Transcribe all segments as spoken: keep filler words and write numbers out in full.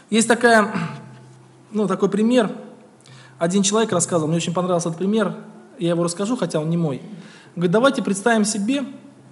Есть такая, ну, такой пример. Один человек рассказывал, мне очень понравился этот пример, я его расскажу, хотя он не мой. Говорит, давайте представим себе,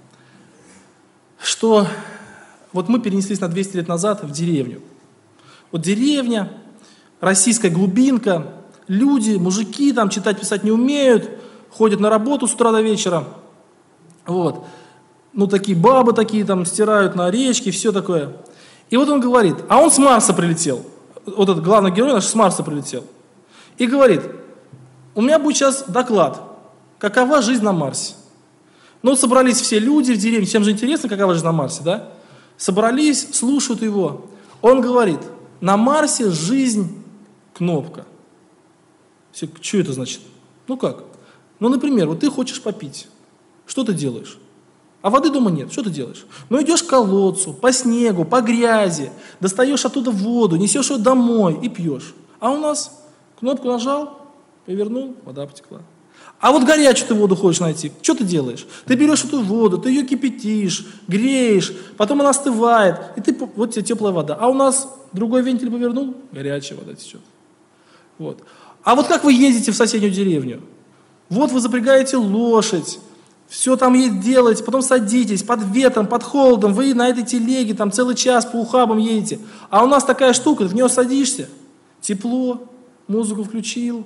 что вот мы перенеслись на двести лет назад в деревню. Вот деревня, российская глубинка, люди, мужики там читать, писать не умеют, ходят на работу с утра до вечера. Вот. Ну, такие бабы такие там стирают на речке, все такое. И вот он говорит, а он с Марса прилетел. Вот этот главный герой наш с Марса прилетел. И говорит, у меня будет сейчас доклад, какова жизнь на Марсе. Ну, вот собрались все люди в деревне, всем же интересно, какова жизнь на Марсе, да? Собрались, слушают его. Он говорит, на Марсе жизнь кнопка. Все, что это значит? Ну как? Ну, например, вот ты хочешь попить. Что ты делаешь? А воды дома нет. Что ты делаешь? Ну, идешь к колодцу, по снегу, по грязи, достаешь оттуда воду, несешь ее домой и пьешь. А у нас кнопку нажал, повернул, вода потекла. А вот горячую ты воду хочешь найти. Что ты делаешь? Ты берешь эту воду, ты ее кипятишь, греешь, потом она остывает, и ты, вот тебе теплая вода. А у нас другой вентиль повернул, горячая вода течет. Вот. А вот как вы ездите в соседнюю деревню? Вот вы запрягаете лошадь, все там ей делаете, потом садитесь под ветром, под холодом, вы на этой телеге там целый час по ухабам едете. А у нас такая штука, в нее садишься, тепло, музыку включил,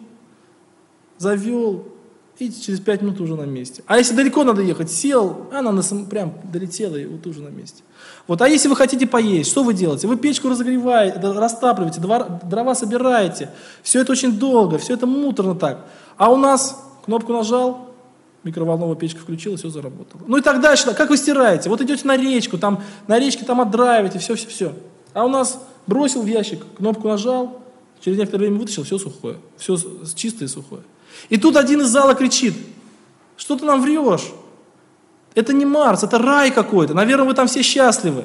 завел, и через пять минут уже на месте. А если далеко надо ехать, сел, она на сам, прям долетела и вот уже на месте. Вот. А если вы хотите поесть, что вы делаете? Вы печку разогреваете, растапливаете, дрова собираете. Все это очень долго, все это муторно так. А у нас кнопку нажал, микроволновая печка включилась, все заработало. Ну и так дальше. Как вы стираете? Вот идете на речку, там, на речке там отдраиваете, все-все-все. А у нас бросил в ящик, кнопку нажал, через некоторое время вытащил, все сухое, все чистое и сухое. И тут один из зала кричит, что ты нам врешь? Это не Марс, это рай какой-то, наверное, вы там все счастливы.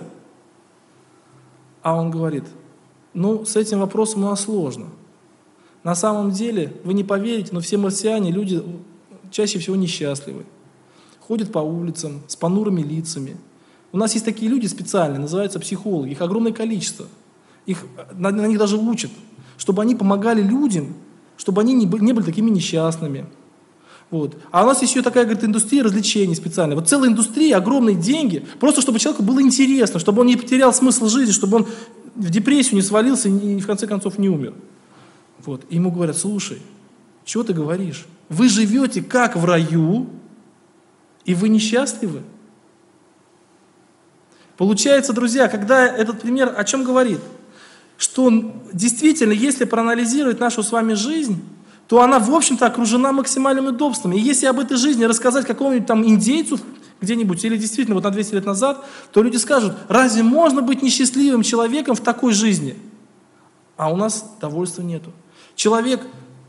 А он говорит, ну, с этим вопросом у нас сложно. На самом деле, вы не поверите, но все марсиане, люди чаще всего несчастливы. Ходят по улицам с понурыми лицами. У нас есть такие люди специальные, называются психологи, их огромное количество. Их, на, на них даже учат, чтобы они помогали людям, чтобы они не были, не были такими несчастными. Вот. А у нас еще такая, говорит, индустрия развлечений специальная. Вот целая индустрия, огромные деньги, просто чтобы человеку было интересно, чтобы он не потерял смысл жизни, чтобы он в депрессию не свалился и в конце концов не умер. Вот. И ему говорят, слушай, что ты говоришь? Вы живете как в раю, и вы несчастливы? Получается, друзья, когда этот пример о чем говорит? Что действительно, если проанализировать нашу с вами жизнь, то она, в общем-то, окружена максимальными удобствами. И если об этой жизни рассказать какому-нибудь там индейцу где-нибудь, или действительно вот на двести лет назад, то люди скажут, разве можно быть несчастливым человеком в такой жизни? А у нас довольства нету. Человек,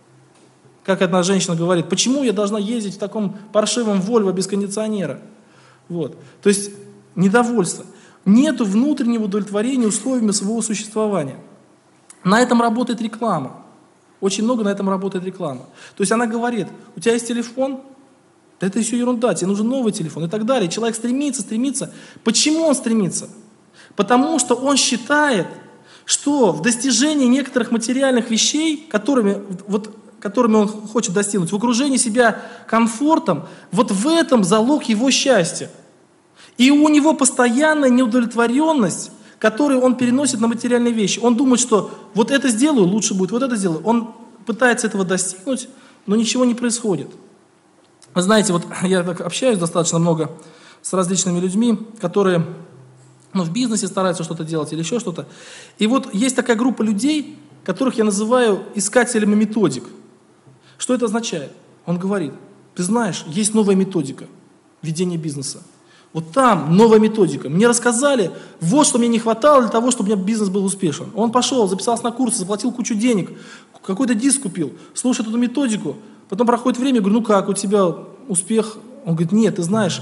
как одна женщина говорит, почему я должна ездить в таком паршивом Вольво без кондиционера? Вот. То есть недовольство. Нету внутреннего удовлетворения условиями своего существования. На этом работает реклама. Очень много на этом работает реклама. То есть она говорит, у тебя есть телефон, да это все ерунда, тебе нужен новый телефон и так далее. Человек стремится, стремится. Почему он стремится? Потому что он считает, что в достижении некоторых материальных вещей, которыми, вот, которыми он хочет достигнуть, в окружении себя комфортом, вот в этом залог его счастья. И у него постоянная неудовлетворенность, которую он переносит на материальные вещи. Он думает, что вот это сделаю, лучше будет, вот это сделаю. Он пытается этого достигнуть, но ничего не происходит. Вы знаете, вот я так общаюсь достаточно много с различными людьми, которые ну, в бизнесе стараются что-то делать или еще что-то. И вот есть такая группа людей, которых я называю искателями методик. Что это означает? Он говорит, ты знаешь, есть новая методика ведения бизнеса. Вот там новая методика. Мне рассказали, вот что мне не хватало для того, чтобы у меня бизнес был успешен. Он пошел, записался на курсы, заплатил кучу денег, какой-то диск купил, слушает эту методику, потом проходит время, я говорю, ну как, у тебя успех? Он говорит, нет, ты знаешь,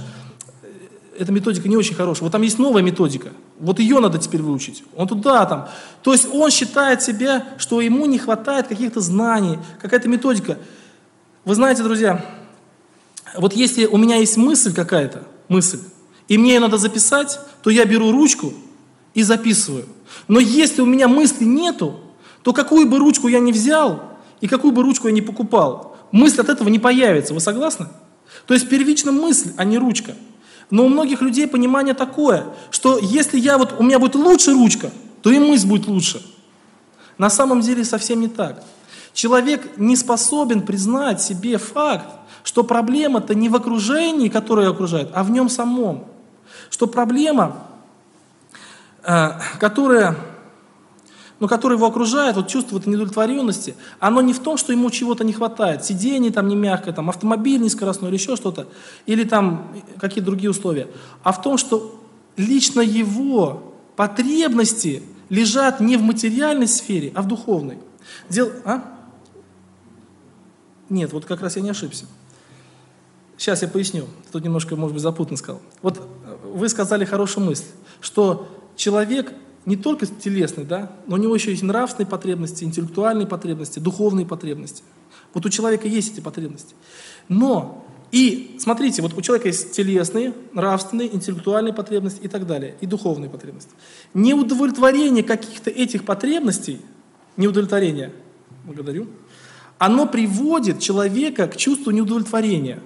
эта методика не очень хорошая, вот там есть новая методика, вот ее надо теперь выучить. Он туда там. То есть он считает себя, что ему не хватает каких-то знаний, какая-то методика. Вы знаете, друзья, вот если у меня есть мысль какая-то, мысль, и мне ее надо записать, то я беру ручку и записываю. Но если у меня мысли нету, то какую бы ручку я ни взял и какую бы ручку я ни покупал, мысль от этого не появится. Вы согласны? То есть первична мысль, а не ручка. Но у многих людей понимание такое, что если я вот, у меня будет лучше ручка, то и мысль будет лучше. На самом деле совсем не так. Человек не способен признать себе факт, что проблема-то не в окружении, которое окружает, а в нем самом. Что проблема, э, которая, ну, которая его окружает, вот чувство вот неудовлетворенности, оно не в том, что ему чего-то не хватает, сиденье там не мягкое, там, автомобиль нескоростной или еще что-то, или там какие-то другие условия, а в том, что лично его потребности лежат не в материальной сфере, а в духовной. Дел... А? Нет, вот как раз я не ошибся. Сейчас я поясню. Тут немножко, может быть, запутанно сказал. Вот вы сказали хорошую мысль, что человек не только телесный, да, но у него еще есть нравственные потребности, интеллектуальные потребности, духовные потребности. Вот у человека есть эти потребности. Но, и смотрите, вот у человека есть телесные, нравственные, интеллектуальные потребности и так далее, и духовные потребности. Неудовлетворение каких-то этих потребностей, неудовлетворение, благодарю, оно приводит человека к чувству неудовлетворения.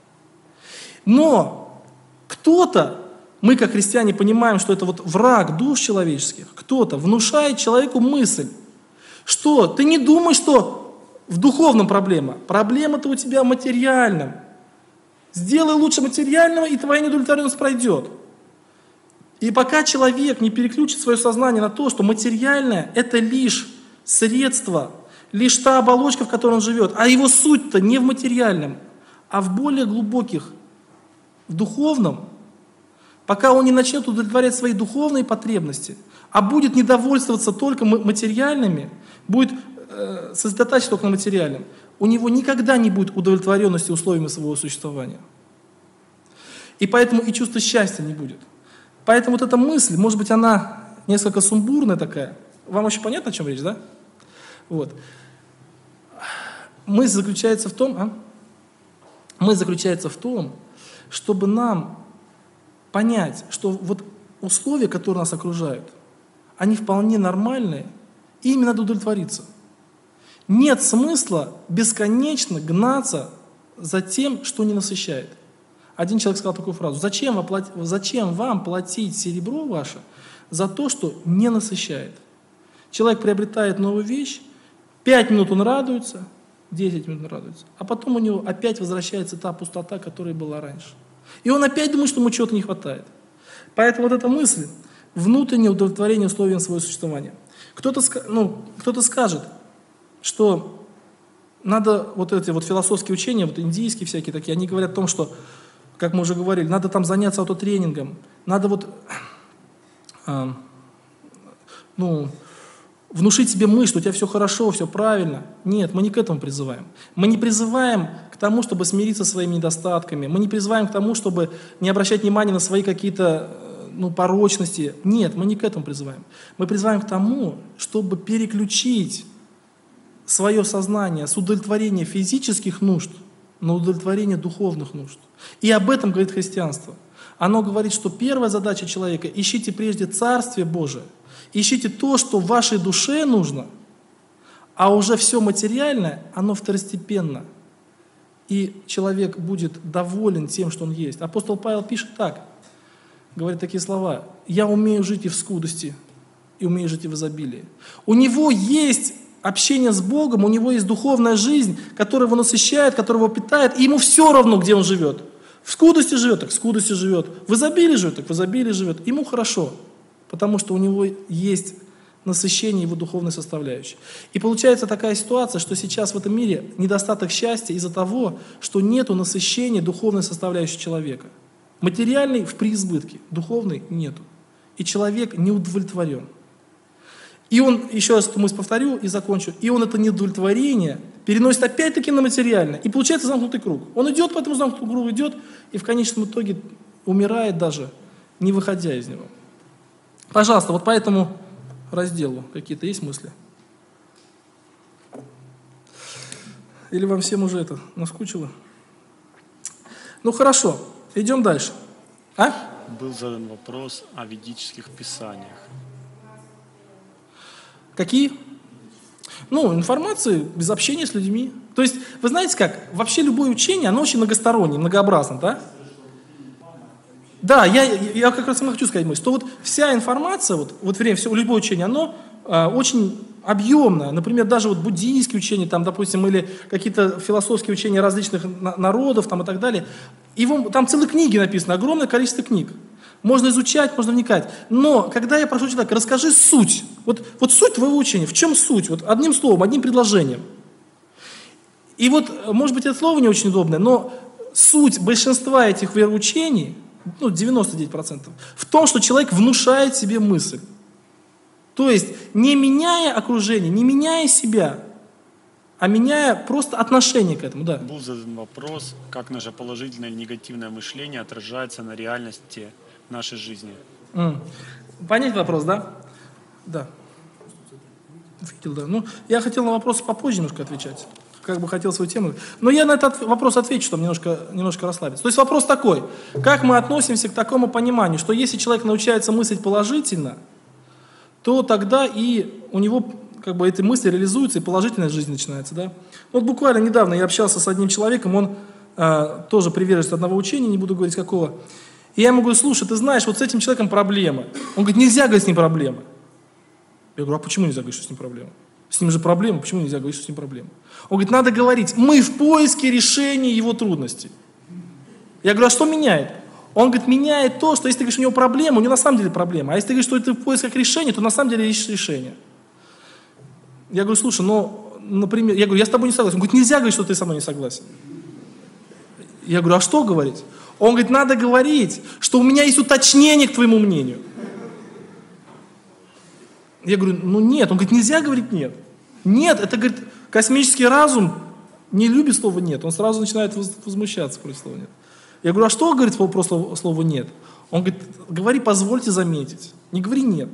Но кто-то, мы как христиане понимаем, что это вот враг душ человеческих, кто-то внушает человеку мысль, что ты не думай, что в духовном проблема, проблема-то у тебя в материальном. Сделай лучше материального, и твоя неудовлетворенность пройдет. И пока человек не переключит свое сознание на то, что материальное – это лишь средство, лишь та оболочка, в которой он живет, а его суть-то не в материальном, а в более глубоких, в духовном, пока он не начнет удовлетворять свои духовные потребности, а будет недовольствоваться только материальными, будет э, сосредотачиваться только на материальном, у него никогда не будет удовлетворенности условиями своего существования. И поэтому и чувства счастья не будет. Поэтому вот эта мысль, может быть, она несколько сумбурная такая. Вам вообще понятно, о чем речь, да? Вот. Мысль заключается в том, а? Мысль заключается в том, чтобы нам понять, что вот условия, которые нас окружают, они вполне нормальные, и ими надо удовлетвориться. Нет смысла бесконечно гнаться за тем, что не насыщает. Один человек сказал такую фразу: зачем, вы плати... зачем вам платить серебро ваше за то, что не насыщает? Человек приобретает новую вещь, пять минут он радуется, десять минут он радуется, а потом у него опять возвращается та пустота, которая была раньше. И он опять думает, что ему чего-то не хватает. Поэтому вот эта мысль, внутреннее удовлетворение условиям своего существования. Кто-то, ну, кто-то скажет, что надо вот эти вот философские учения, вот индийские всякие такие, они говорят о том, что, как мы уже говорили, надо там заняться аутотренингом, надо вот, э, ну, внушить себе мысль, что у тебя все хорошо, все правильно. Нет, мы не к этому призываем. Мы не призываем к тому, чтобы смириться со своими недостатками. Мы не призываем к тому, чтобы не обращать внимания на свои какие-то, ну, порочности. Нет, мы не к этому призываем. Мы призываем к тому, чтобы переключить свое сознание с удовлетворения физических нужд на удовлетворение духовных нужд. И об этом говорит христианство. Оно говорит, что первая задача человека – ищите прежде Царствие Божие, ищите то, что вашей душе нужно, а уже все материальное, оно второстепенно. И человек будет доволен тем, что он есть. Апостол Павел пишет так, говорит такие слова: «Я умею жить и в скудости, и умею жить и в изобилии». У него есть общение с Богом, у него есть духовная жизнь, которая его насыщает, которая его питает, и ему все равно, где он живет. В скудости живет, так в скудости живет. В изобилии живет, так в изобилии живет. Ему хорошо, потому что у него есть насыщение его духовной составляющей. И получается такая ситуация, что сейчас в этом мире недостаток счастья из-за того, что нету насыщения духовной составляющей человека. Материальный в преизбытке, духовный нету. И человек не удовлетворен. И он, еще раз эту мысль повторю и закончу, и он это неудовлетворение переносит опять-таки на материальное. И получается замкнутый круг. Он идет по этому замкнутому кругу, идет, и в конечном итоге умирает даже, не выходя из него. Пожалуйста, вот по этому разделу какие-то есть мысли? Или вам всем уже это наскучило? Ну хорошо, идем дальше. А? Был задан вопрос о ведических писаниях. Какие? Ну, информации без общения с людьми. То есть, вы знаете как, вообще любое учение, оно очень многостороннее, многообразно, да? Да, я, я как раз и хочу сказать, что вот вся информация, вот, вот время, все, любое учение, оно э, очень объемное. Например, даже вот буддийские учения, там, допустим, или какие-то философские учения различных на, народов там, и так далее. Его, там целые книги написаны, огромное количество книг. Можно изучать, можно вникать. Но когда я прошу человека, расскажи суть. Вот, вот суть твоего учения, в чем суть? Вот одним словом, одним предложением. И вот, может быть, это слово не очень удобное, но суть большинства этих вероучений, ну, девяносто девять процентов, в том, что человек внушает себе мысль. То есть, не меняя окружение, не меняя себя, а меняя просто отношение к этому. Да. Был задан вопрос, как наше положительное или негативное мышление отражается на реальности нашей жизни. Mm. Понять вопрос, да? Да. Видел, да. Ну, я хотел на вопросы попозже немножко отвечать. Как бы хотел свою тему. Но я на этот вопрос отвечу, чтобы немножко, немножко расслабиться. То есть вопрос такой. Как мы относимся к такому пониманию, что если человек научается мыслить положительно, то тогда и у него как бы эти мысли реализуются, и положительная жизнь начинается. Да? Вот буквально недавно я общался с одним человеком, он э, тоже приверженец одного учения, не буду говорить какого. И я ему говорю, слушай, ты знаешь, вот с этим человеком проблемы. Он говорит, нельзя говорить с ним проблемы. Я говорю, а почему нельзя говорить, что с ним проблемы? С ним же проблема, почему нельзя говорить, что с ним проблема? Он говорит, надо говорить, мы в поиске решения его трудностей. Я говорю, а что меняет? Он говорит, меняет то, что если ты говоришь, у него проблема, у него на самом деле проблема. А если ты говоришь, что это в поисках решения, то на самом деле ищешь решение. Я говорю, слушай, ну, например, я говорю, я с тобой не согласен. Он говорит, нельзя говорить, что ты со мной не согласен. Я говорю, а что говорить? Он говорит, надо говорить, что у меня есть уточнение к твоему мнению. Я говорю, ну нет. Он говорит, нельзя говорить нет. Нет, это, говорит, космический разум не любит слово нет. Он сразу начинает возмущаться против слова нет. Я говорю, а что говорит про слово, слово нет? Он говорит, говори, позвольте заметить. Не говори нет.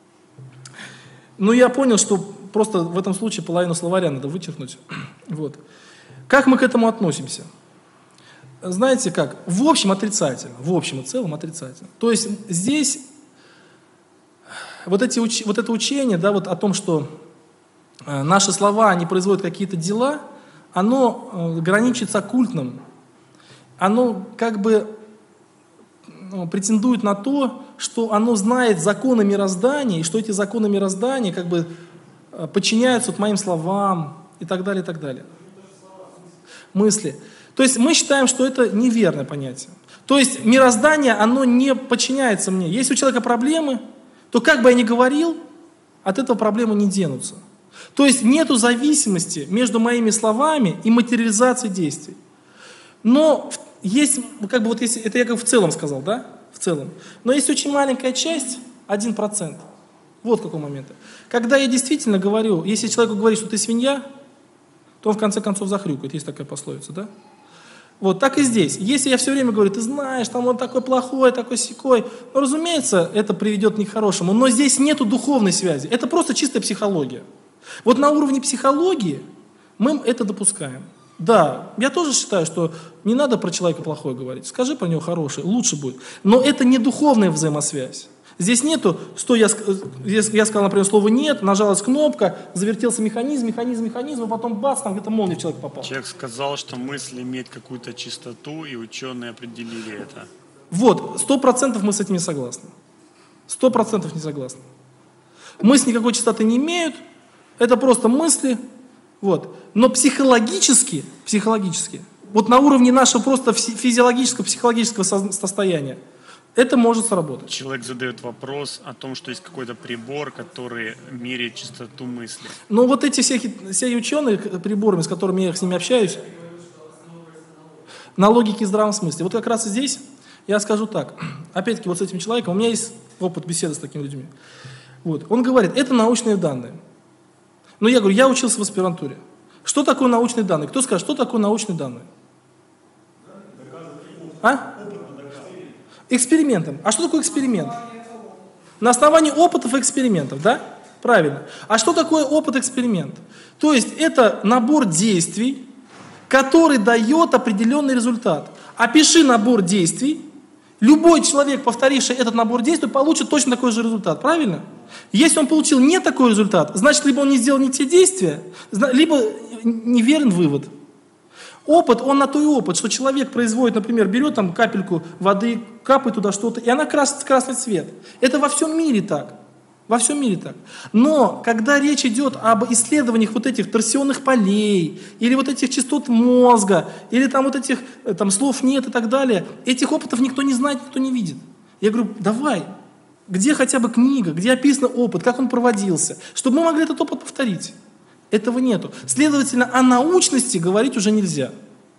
Ну, я понял, что просто в этом случае половину словаря надо вычеркнуть. Вот. Как мы к этому относимся? Знаете как? В общем отрицательно. В общем и целом отрицательно. То есть здесь вот, эти, вот это учение, да, вот о том, что э, наши слова, они производят какие-то дела, оно э, граничит с оккультным. Оно как бы ну, претендует на то, что оно знает законы мироздания, и что эти законы мироздания как бы э, подчиняются вот моим словам и так далее, и так далее. Мысли. То есть мы считаем, что это неверное понятие. То есть мироздание, оно не подчиняется мне. Если у человека проблемы, то как бы я ни говорил, от этого проблемы не денутся. То есть нету зависимости между моими словами и материализацией действий. Но есть, как бы вот если, это я как в целом сказал, да? В целом. Но есть очень маленькая часть, один процент. Вот какой момент. Когда я действительно говорю, если человеку говорит, что ты свинья, то он в конце концов захрюкает. Есть такая пословица, да? Вот так и здесь. Если я все время говорю, ты знаешь, там он такой плохой, такой сякой, ну, разумеется, это приведет не к хорошему. Но здесь нету духовной связи. Это просто чистая психология. Вот на уровне психологии мы это допускаем. Да, я тоже считаю, что не надо про человека плохое говорить. Скажи про него хорошее, лучше будет. Но это не духовная взаимосвязь. Здесь нету, что я, я сказал, например, слово «нет», нажалась кнопка, завертелся механизм, механизм, механизм, и потом бац, там где-то молния в человека попала. Человек сказал, что мысль имеет какую-то чистоту, и ученые определили это. Вот, сто процентов мы с этим не согласны. Сто процентов не согласны. Мысли никакой чистоты не имеют, это просто мысли, вот. Но психологически, психологически, вот на уровне нашего просто физиологического, психологического состояния, это может сработать. Человек задает вопрос о том, что есть какой-то прибор, который меряет частоту мысли. Ну вот эти все, все ученые приборами, с которыми я с ними общаюсь, на логике и здравом смысле. Вот как раз здесь я скажу так. Опять-таки вот с этим человеком, у меня есть опыт беседы с такими людьми. Вот. Он говорит, это научные данные. Но я говорю, я учился в аспирантуре. Что такое научные данные? Кто скажет, что такое научные данные? А? Экспериментом. А что такое эксперимент? На основании опытов и экспериментов, да? Правильно. А что такое опыт-эксперимент? То есть это набор действий, который дает определенный результат. Опиши набор действий, любой человек, повторивший этот набор действий, получит точно такой же результат, правильно? Если он получил не такой результат, значит, либо он не сделал не те действия, либо неверен вывод. Опыт, он на то и опыт, что человек производит, например, берет там капельку воды, капает туда что-то, и она красит красный цвет. Это во всем мире так. Во всем мире так. Но когда речь идет об исследованиях вот этих торсионных полей, или вот этих частот мозга, или там вот этих там, слов нет и так далее, этих опытов никто не знает, никто не видит. Я говорю, давай, где хотя бы книга, где описан опыт, как он проводился, чтобы мы могли этот опыт повторить. Этого нету. Следовательно, о научности говорить уже нельзя.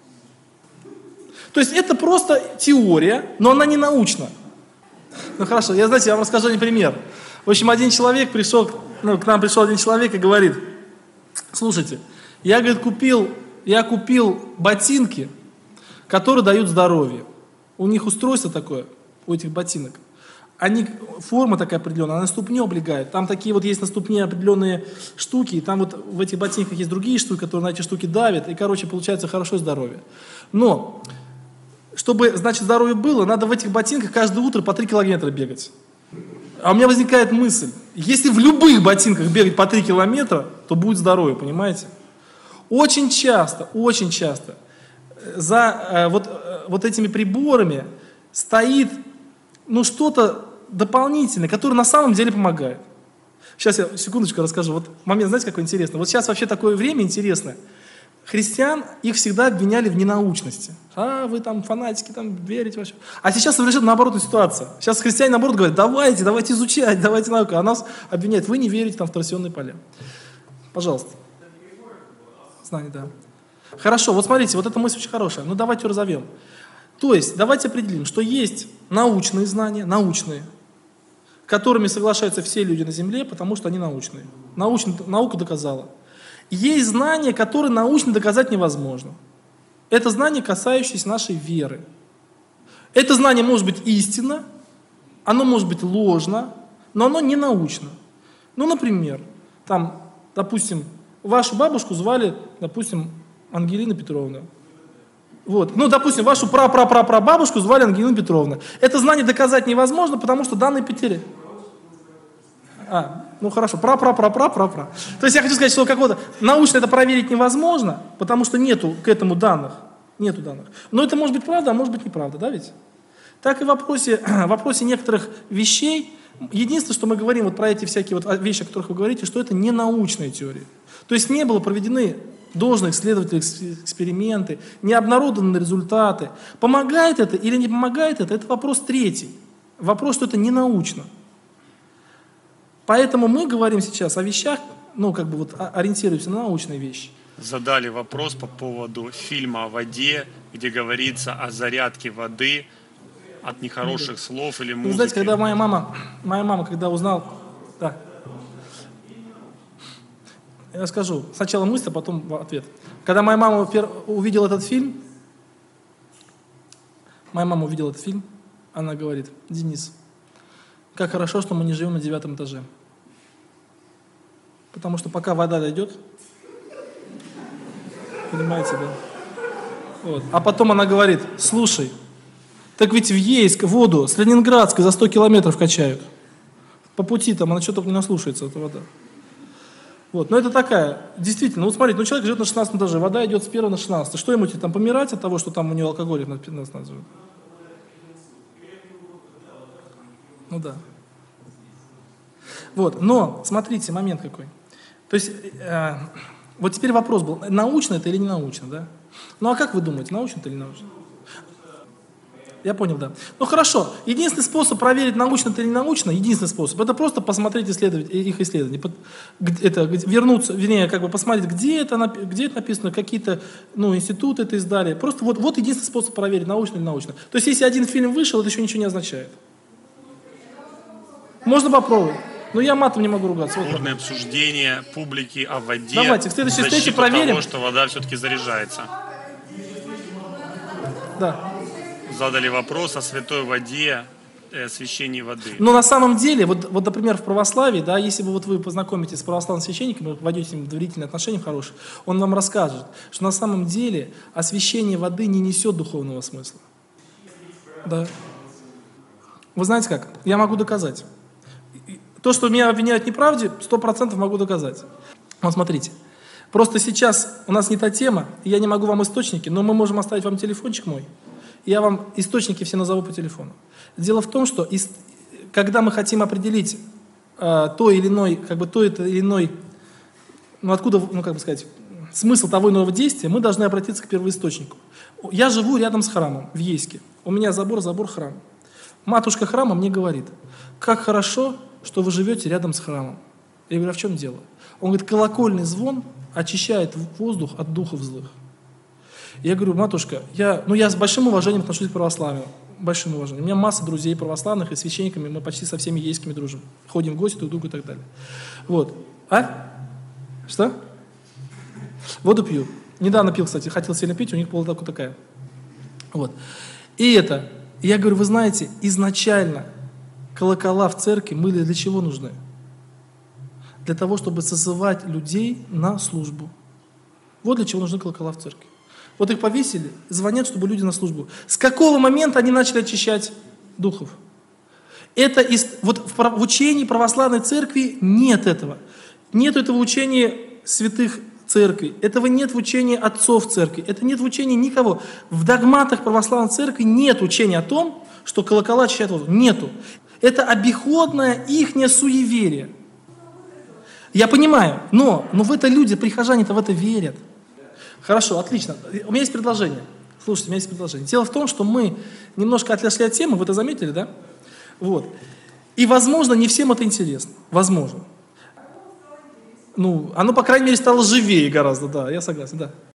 То есть это просто теория, но она не научна. Ну хорошо, я, знаете, я вам расскажу один пример. В общем, один человек пришел, ну, к нам пришел один человек и говорит, слушайте, я, говорит, купил, я купил ботинки, которые дают здоровье. У них устройство такое, у этих ботинок. Они, форма такая определенная, она на ступню облегает. Там такие вот есть на ступне определенные штуки, и там вот в этих ботинках есть другие штуки, которые на эти штуки давят, и, короче, получается хорошее здоровье. Но, чтобы, значит, здоровье было, надо в этих ботинках каждое утро по три километра бегать. А у меня возникает мысль, если в любых ботинках бегать по три километра, то будет здоровье, понимаете? Очень часто, очень часто за э, вот, э, вот этими приборами стоит, ну, что-то дополнительное, которое на самом деле помогает. Сейчас я секундочку расскажу. Вот момент, знаете, какой интересный? Вот сейчас вообще такое время интересное. Христиан, их всегда обвиняли в ненаучности. А, вы там фанатики, там верите вообще. А сейчас совершенно наоборотная ситуация. Сейчас христиане наоборот говорят, давайте, давайте изучать, давайте науку. А нас обвиняют, вы не верите там в торсионные поля. Пожалуйста. Знание, да. Хорошо, вот смотрите, вот эта мысль очень хорошая. Ну давайте ее разовьем. То есть, давайте определим, что есть научные знания, научные, которыми соглашаются все люди на Земле, потому что они научные. Научно, наука доказала. Есть знания, которые научно доказать невозможно. Это знания, касающиеся нашей веры. Это знание может быть истинно, оно может быть ложно, но оно не научно. Ну, например, там, допустим, вашу бабушку звали, допустим, Ангелина Петровна. Вот. Ну, допустим, вашу пра-пра-пра-пра-бабушку звали Ангелина Петровна. Это знание доказать невозможно, потому что данные потеряны. А, ну хорошо, пра-пра-пра-пра-пра-пра. То есть я хочу сказать, что какого-то научно это проверить невозможно, потому что нету к этому данных. Нету данных. Но это может быть правда, а может быть неправда, да ведь? Так и в вопросе, в вопросе некоторых вещей, единственное, что мы говорим вот про эти всякие вот вещи, о которых вы говорите, что это не научная теория. То есть не было проведены должные исследовательские эксперименты, не обнародованы результаты. Помогает это или не помогает это, это вопрос третий. Вопрос, что это не научно. Поэтому мы говорим сейчас о вещах, ну, как бы вот ориентируемся на научные вещи. Задали вопрос по поводу фильма о воде, где говорится о зарядке воды от нехороших да. слов или музыки. Вы знаете, когда моя мама, моя мама, когда узнала, да, я скажу, сначала мысль, а потом ответ. Когда моя мама увидела этот фильм, моя мама увидела этот фильм, она говорит, Денис, как хорошо, что мы не живем на девятом этаже. Потому что пока вода дойдет, понимаете, да? Вот. А потом она говорит, слушай, так ведь в Ейск воду с Ленинградской за сто километров качают. По пути там она что-то не наслушается, эта вода. Вот. Но это такая, действительно, вот смотрите, ну человек живет на шестнадцатом этаже, вода идет с первого на шестнадцатый. Что ему там помирать от того, что там у него алкоголь на пятнадцатом этаже? Ну да. Вот, но смотрите, момент какой. То есть, э, вот теперь вопрос был, научно это или не научно, да? Ну а как вы думаете, научно это или не научно? Я понял, да. Ну хорошо, единственный способ проверить, научно это или не научно, единственный способ, это просто посмотреть исследовать, их исследования. Это, вернуться, вернее, как бы посмотреть, где это, где это написано, какие-то ну, институты это издали. Просто вот, вот единственный способ проверить, научно или научно. То есть, если один фильм вышел, это еще ничего не означает. Можно попробовать. Но я матом не могу ругаться. Вот бурное обсуждение публики о воде. Давайте, в следующей встрече проверим. Того, что вода все-таки заряжается. Да. Задали вопрос о святой воде, о освящении воды. Но на самом деле, вот, вот например, в православии, да, если вы, вот, вы познакомитесь с православным священником, вы войдете с ним в доверительные отношения хорошие, он вам расскажет, что на самом деле освящение воды не несет духовного смысла. Да. Вы знаете как? Я могу доказать. То, что меня обвиняют в неправде, сто процентов могу доказать. Вот смотрите. Просто сейчас у нас не та тема, я не могу вам источники, но мы можем оставить вам телефончик мой. Я вам источники все назову по телефону. Дело в том, что из, когда мы хотим определить э, то или иной, как бы то или иной, ну откуда, ну как бы сказать, смысл того или иного действия, мы должны обратиться к первоисточнику. Я живу рядом с храмом в Ейске. У меня забор, забор храм. Матушка храма мне говорит: как хорошо, что вы живете рядом с храмом. Я говорю: а в чем дело? Он говорит: колокольный звон очищает воздух от духов злых. Я говорю: матушка, я, ну я с большим уважением отношусь к православию. Большим уважением. У меня масса друзей православных и священниками, мы почти со всеми ейскими дружим. Ходим в гости друг к другу и так далее. Вот. А? Что? Воду пью. Недавно пил, кстати, хотел сильно пить, у них была такая. Вот. И это, я говорю: вы знаете, изначально колокола в церкви были для чего нужны? Для того, чтобы созывать людей на службу. Вот для чего нужны колокола в церкви. Вот их повесили, звонят, чтобы люди на службу. С какого момента они начали очищать духов? Это из, вот в, в учении православной церкви нет этого. Нет этого учения святых церкви. Этого нет в учении отцов церкви. Это нет в учении никого. В догматах православной церкви нет учения о том, что колокола очищают воздух. Нету. Это обиходное ихнее суеверие. Я понимаю, но, но в это люди, прихожане-то в это верят. Хорошо, отлично. У меня есть предложение. Слушайте, у меня есть предложение. Дело в том, что мы немножко отошли от темы, вы это заметили, да? Вот. И, возможно, не всем это интересно. Возможно. Ну, оно, по крайней мере, стало живее гораздо, да, я согласен, да.